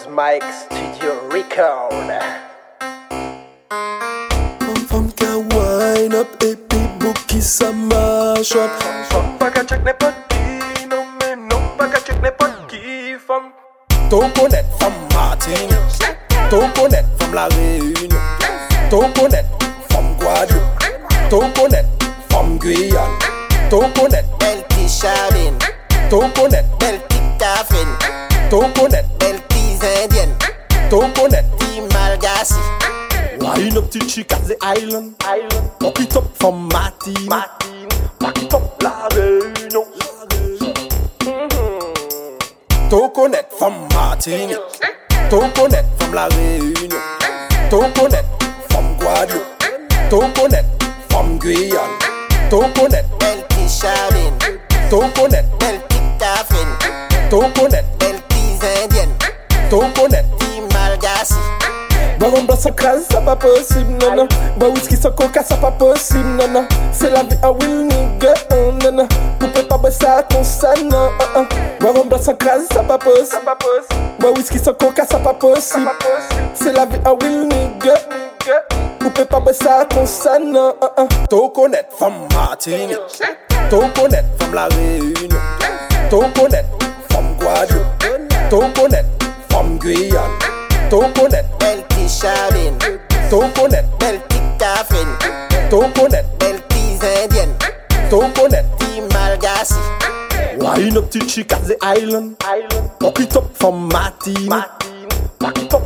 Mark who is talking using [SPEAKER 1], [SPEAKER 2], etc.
[SPEAKER 1] Mike Studio Record.
[SPEAKER 2] Femme qui wine up et puis qui ça mash up.
[SPEAKER 1] Femme pas qu'à check n'importe qui, non mais non pas qu'à check n'importe qui. Femme
[SPEAKER 2] T'au connaître femme Martine, t'au connaître femme La Réunion, t'au connaître femme Guadeloupe, t'au connaître femme Guyane, t'au connaître
[SPEAKER 3] belle petite Chabine,
[SPEAKER 2] t'au connaître
[SPEAKER 3] belle petite Cafrine,
[SPEAKER 2] t'au connaître
[SPEAKER 3] belle petite Indienne,
[SPEAKER 2] t'au connaître
[SPEAKER 3] petite Malgassi.
[SPEAKER 2] Wine up to Chicago Island, Rock it up from Martine,
[SPEAKER 1] Rock it up La Réunion.
[SPEAKER 2] t'au connaître femme Martine, t'au connaître femme La Réunion, t'au connaître femme Guadeloupe, t'au connaître femme Guyane, t'au connaître
[SPEAKER 3] Belle petite Chabine,
[SPEAKER 2] t'au connaître
[SPEAKER 3] belle petite Cafrine,
[SPEAKER 2] t'au connaître
[SPEAKER 3] belle petite Indienne,
[SPEAKER 2] t'au connaître.
[SPEAKER 3] petite Malgassi.
[SPEAKER 2] Boire un blanc sans crase, ça pas possible, nana. Boire whisky sans coca, ça pas possible, nana. C'est la vie à Will nigga, nana. Vous pouvez pas boire ça comme ça, non. Boire un blanc sans crase, ça pas possible. Boire whisky sans coca, ça pas possible. C'est la vie à Will nigga. Vous pouvez pas boire ça comme ça, non. T'au connaître femme Martine, t'au connaître femme La Réunion, t'au connaître femme Guadeloupe, t'au connaître femme Guyane, t'au connaître
[SPEAKER 3] Belle petite Chabine,
[SPEAKER 2] t'au connaître
[SPEAKER 3] belle petite Cafrine,
[SPEAKER 2] t'au connaître
[SPEAKER 3] belle petite Indienne,
[SPEAKER 2] t'au connaître
[SPEAKER 3] petite Malgassi.
[SPEAKER 2] Wine up to Chicago Island, Rock it up from Martine,
[SPEAKER 1] Rock it up